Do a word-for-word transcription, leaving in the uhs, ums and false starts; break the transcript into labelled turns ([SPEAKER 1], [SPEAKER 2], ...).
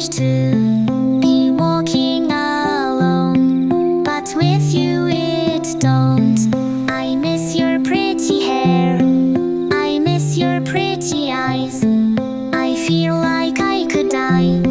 [SPEAKER 1] to be walking alone, but with you it don't. I miss your pretty hair, I miss your pretty eyes. I feel like I could die